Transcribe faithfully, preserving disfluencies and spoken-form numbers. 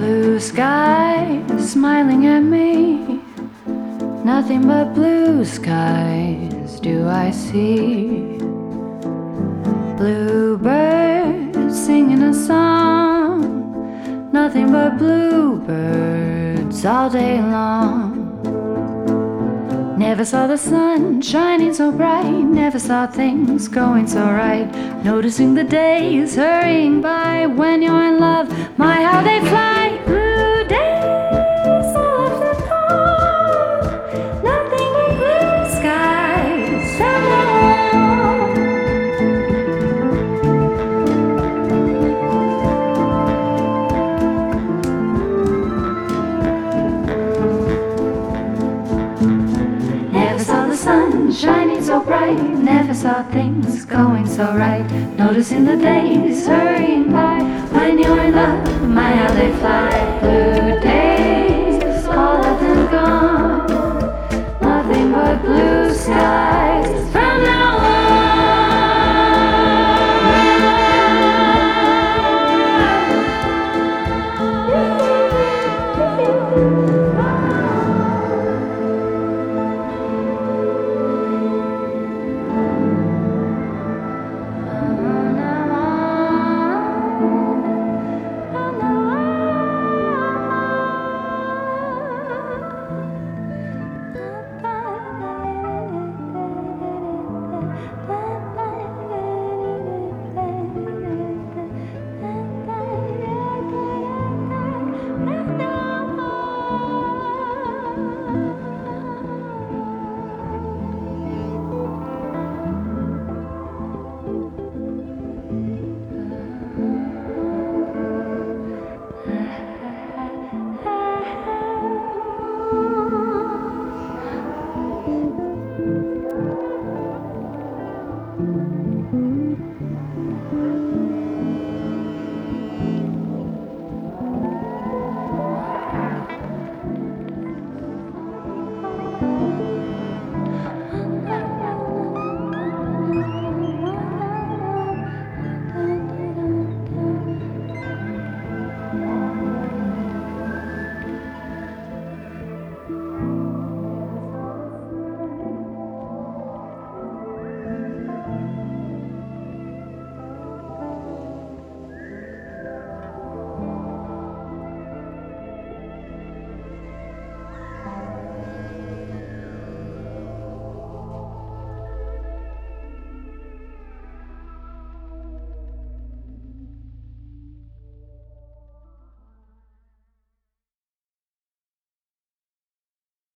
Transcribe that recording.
Blue sky smiling at me, nothing but blue skies do I see. Bluebirds singing a song, nothing but bluebirds all day long. Never saw the sun shining so bright, never saw things going so right. Noticing the days hurrying by when you're in love, my how they fly. Blue days all of the fall, nothing but blue skies down the hall. Never saw the sun shining so bright, never saw things going so right. Noticing the days hurrying by